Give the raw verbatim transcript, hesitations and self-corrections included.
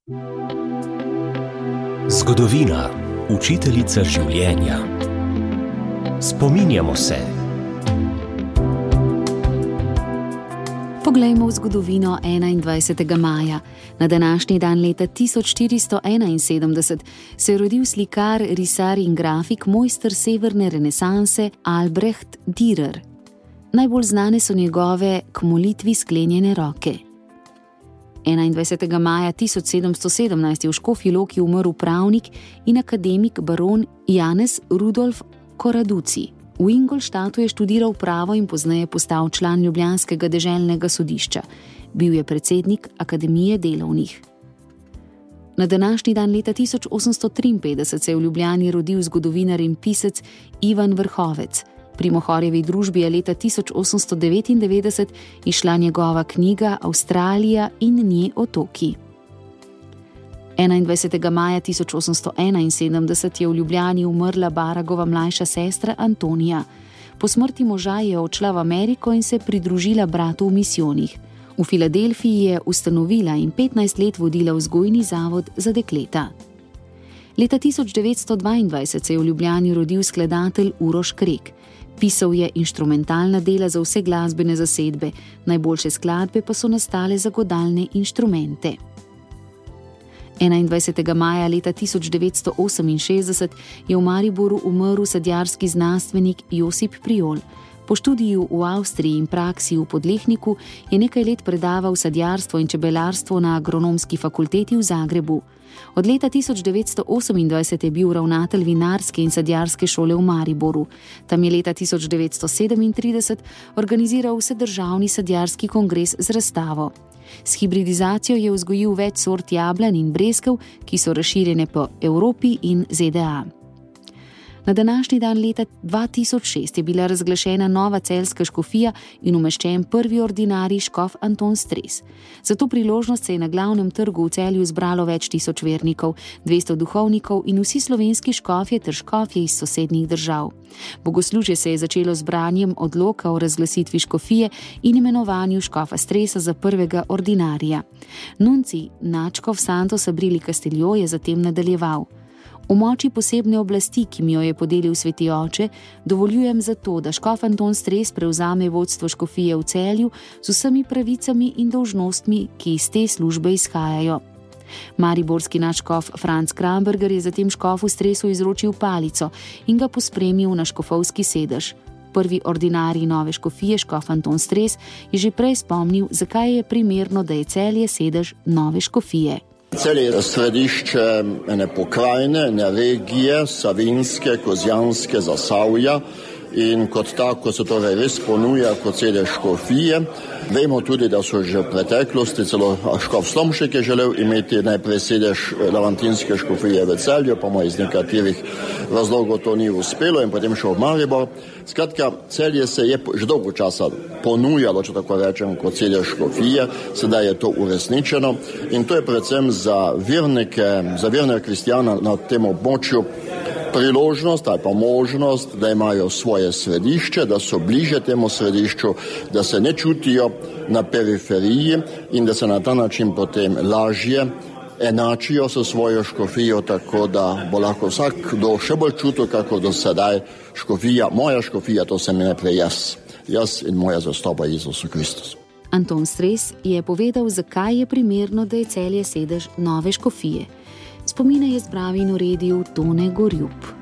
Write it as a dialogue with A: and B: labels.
A: Zgodovina, učiteljica življenja. Spominjamo se.
B: Poglejmo v zgodovino enaindvajsetega maja. Na današnji dan leta tisoč štiristo enainsedemdeset se je rodil slikar, risar in grafik, mojster severne renesanse Albrecht Dürer. Najbolj znane so njegove K molitvi sklenjene roke. enaindvajsetega maja tisoč sedemsto sedemnajst je v Škofji Loki umrl pravnik in akademik baron Janez Rudolf Koraduci. V Ingolstadtu je študiral pravo in pozneje postal član ljubljanskega deželnega sodišča. Bil je predsednik Akademije delovnih. Na današnji dan leta tisoč osemsto triinpetdeset se je v Ljubljani rodil zgodovinar in pisec Ivan Vrhovec. Pri Mohorjevi družbi je leta tisoč osemsto devetindevetdeset izšla njegova knjiga Avstralija in nje otoki. enaindvajsetega maja tisoč osemsto enainsedemdeset je v Ljubljani umrla Baragova mlajša sestra Antonija. Po smrti moža je odšla v Ameriko in se pridružila bratu v misijonih. V Filadelfiji je ustanovila in petnajst let vodila vzgojni zavod za dekleta. Leta tisoč devetsto dvaindvajset se je v Ljubljani rodil skladatelj Uroš Krek. Pisal je inštrumentalna dela za vse glasbene zasedbe, najboljše skladbe pa so nastale za godalne inštrumente. enaindvajsetega maja leta tisoč devetsto oseminšestdeset je v Mariboru umrl sadjarski znanstvenik Josip Priol. Po študiju v Avstriji in praksi v Podlehniku je nekaj let predaval sadjarstvo in čebelarstvo na Agronomski fakulteti v Zagrebu. Od leta tisoč devetsto osemindvajset je bil ravnatelj vinarske in sadjarske šole v Mariboru. Tam je leta tisoč devetsto sedemintrideset organiziral vsedržavni sadjarski kongres z razstavo. S hibridizacijo je vzgojil več sort jablan in breskev, ki so razširjene po Evropi in Z D A. Na današnji dan leta dva tisoč šest je bila razglašena nova celjska škofija in umeščen prvi ordinarij škof Anton Stres. Za to priložnost se je na glavnem trgu v Celju zbralo več tisoč vernikov, dvesto duhovnikov in vsi slovenski škofje ter škofje iz sosednjih držav. Bogoslužje se je začelo z branjem odloka o razglasitvi škofije in imenovanju škofa Stresa za prvega ordinarija. Nunci nadškof Santos Abrili Castillo je zatem nadaljeval. V moči posebne oblasti, ki mi jo je podelil sveti oče, dovoljujem zato, da škof Anton Stres prevzame vodstvo škofije v Celju z vsemi pravicami in dolžnostmi, ki iz te službe izhajajo. Mariborski nadškof Franc Kramberger je zatem škofu Stresu izročil palico in ga pospremil na škofovski sedež. Prvi ordinarij nove škofije, škof Anton Stres, je že prej spomnil, zakaj je primerno, da je Celje sedež nove škofije.
C: Celje je središče ene pokrajine, ene regije, Savinjske, Kozjanske, Zasavja, in kot tako se torej res ponuja kot sedež škofije. Vemo tudi, da so že v preteklosti, celo škof Slomšek je želel imeti najprej sedež lavantinske škofije v Celju, pa mu iz nekaterih razlogov to ni uspelo in potem šel v Maribor. Skratka, Celje se je že dolgo časa ponujalo, če tako rečem, kot sedež škofije, sedaj je to uresničeno in to je predvsem za vernike, za verne kristjana na tem območju priložnost ali pa možnost, da imajo svoje središče, da so bliže temu središču, da se ne čutijo na periferiji in da se na ta način potem lažje enačijo s svojo škofijo, tako da bo lahko vsak do še bolj čutil, kako do sedaj škofija, moja škofija, to sem najprej jaz, jaz in moja zastopa Jezusu Kristusu.
B: Anton Stres je povedal, zakaj je primerno, da je Celje sedež nove škofije. Spomine je zbral in uredil Tone Gorjup.